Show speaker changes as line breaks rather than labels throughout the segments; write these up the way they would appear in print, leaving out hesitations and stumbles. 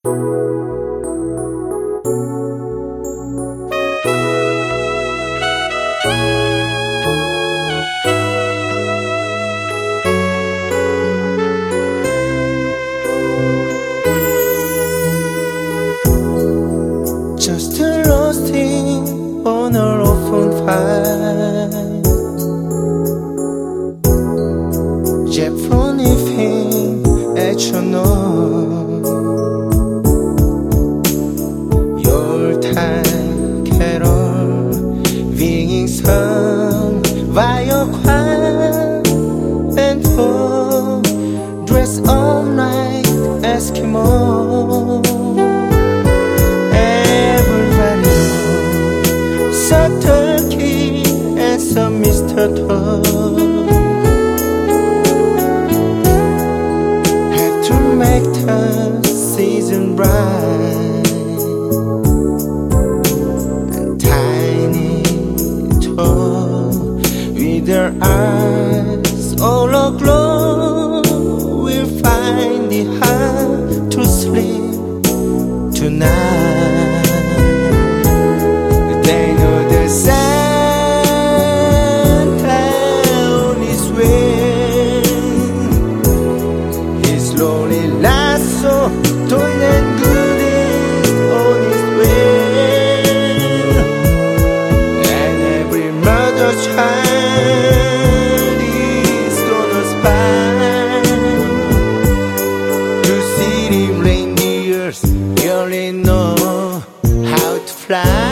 Just a roasting on our open fire, Japanese thing at your nose. Yuletide carol being sung by a choir, and for dressed all night Eskimo. Some turkey and some mistletoe. Have to make the season bright, and tiny toe with their eyes all aglow will find it hard to sleep tonight. They know the Santa on his way. His lonely lasso, toy and goodies on his way. And every mother's child is gonna spy to see the reindeers really know how to fly.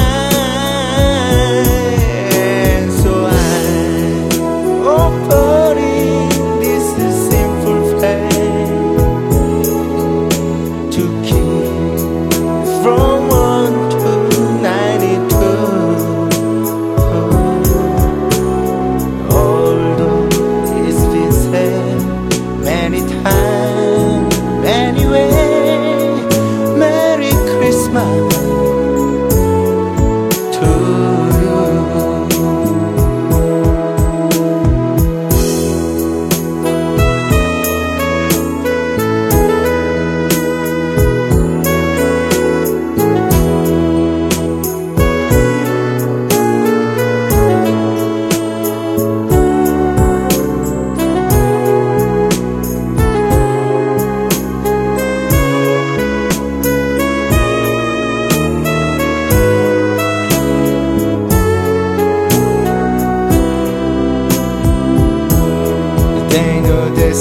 They know the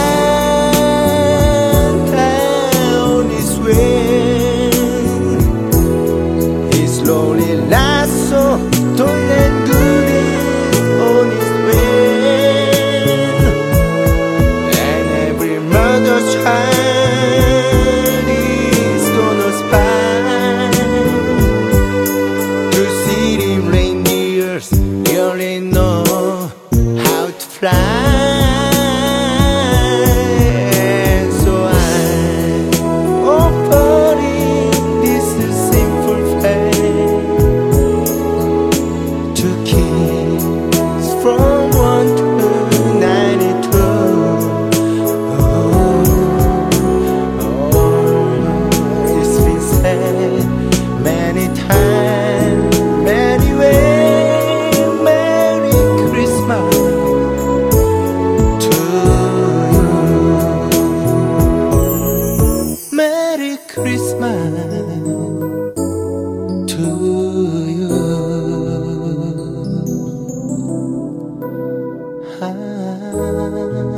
Santa on his way. His lonely lasso, toy and goodies on his way. And every mother's child is gonna spy to see the reindeers really know how to fly. Christmas to you.